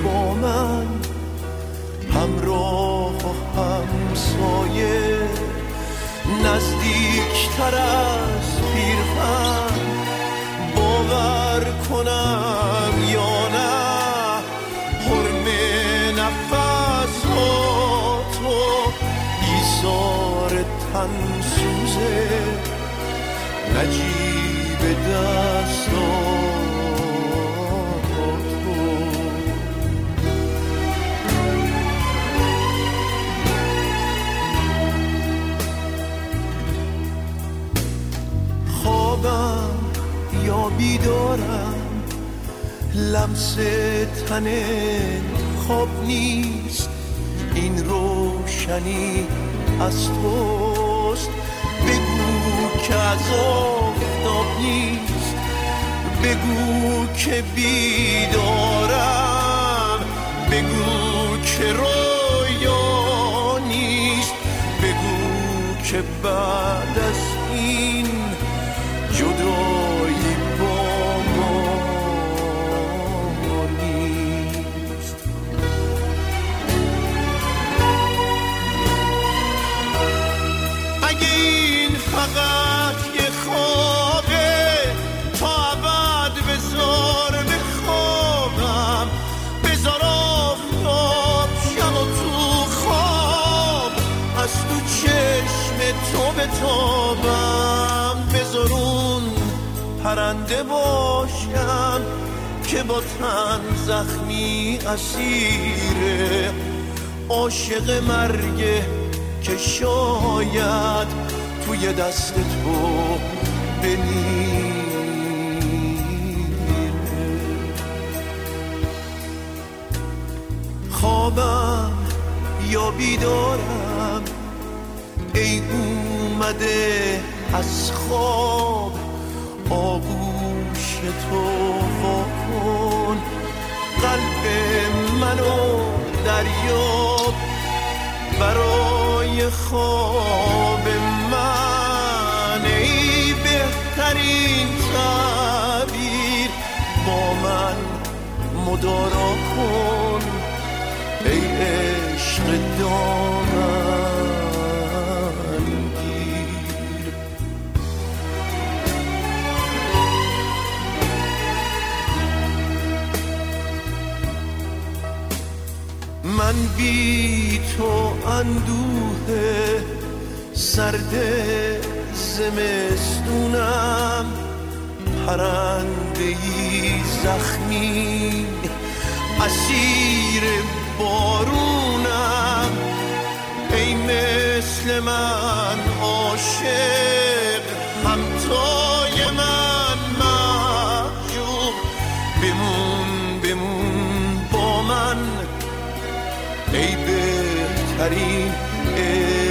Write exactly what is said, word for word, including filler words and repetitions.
با من، همراه و همسایه، نزدیکتر از پیرهن. باور کنم یا نه حرم نفس ها تو، ایثار تن سوزه نجیب دستا یا بیدارم، لمس تن خواب نیست، این روشنی از توست. بگو که از آفتاب نیست، بگو که بیدارم، بگو که رویا نیست، بگو که بعد از این جدایی با ما نیست. اگه این فقط یه خوابه، تا ابد بذار بخوابم، بذار آفتاب شب و تو خواب از تو چشم تو بتابم. بذار اون پرنده باشم که با تن زخمی اسیره، عاشق مرگه که شاید توی دست تو بمیره. خوابم یا بیدارم، ای اومده از خواب آغوش تو واکن، قلب منو دریاب برای خواب من. ای بهترین تعبیر با من مدارا کن، ای عشق دامن. من بی تو اندوه سرد زمستونم، پرنده‌ای زخمی اسیر بارونم. ای مثل من عاشق همتای من محجوب، بمون بمون با من ای بهترین